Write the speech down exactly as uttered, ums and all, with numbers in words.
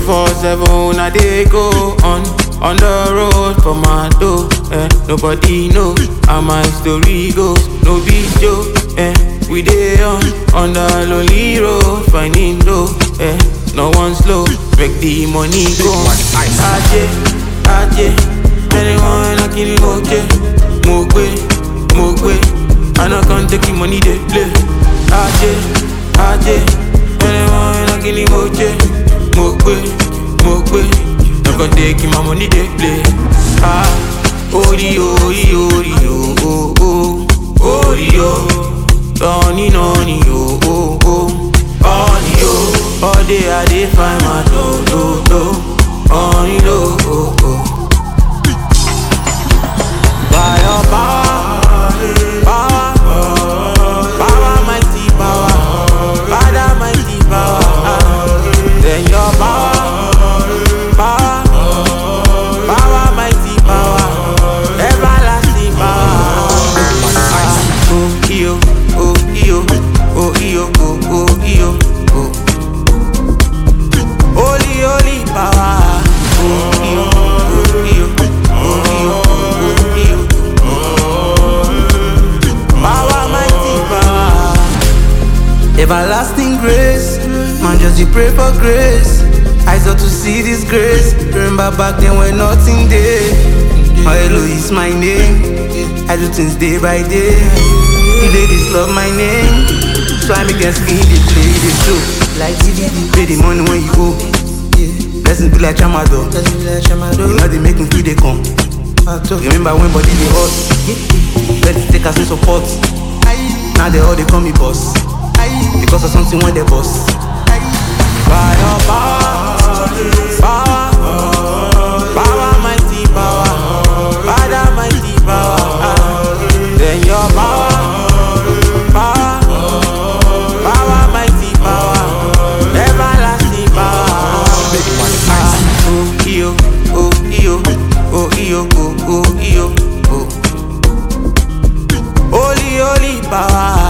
four seven I dey go on on the road for my dough. Eh, nobody know how my story goes. No be joke. Eh, we dey on on the lonely road finding dough. Eh, no one slow. Make the money go. Aje, aje, anyone I kill moje, mogwe, mogwe. I no can't take the money they play. Aje, aje, anyone I kill moje, mogwe, mogwe. No can't take my money they play. Ah, ori ori ori oh oh oh, ori oh, Tony noni oh oh oh, ori oh. All day I dey find my do do do, only low oh oh. By your power, power, power, mighty power, Father mighty power. Then your power, power, power, mighty power, everlasting power. Oh iyo, oh iyo, oh iyo, oh oh iyo, oh. Holy, holy power, oh iyo, oh iyo, oh iyo, oh iyo. Power, mighty power, everlasting grace. Man, just you pray for grace. Eyes up to see this grace. Remember back then when nothing there. My hello is my name. I do things day by day. You ladies love my name, so I make them skin they play the show. Like T V, pay the money when you go. Blessings be like Chamado. You know they make me feel they come. Remember when body they hot. Let's take us in support. Now they all they call me boss, because of something when they boss. by your power, power, power, mighty power, Father mighty power. Then your power, power, power, mighty power, everlasting power. Oh iyo, oh iyo, oh iyo, oh oh iyo, oh. Holy, holy power.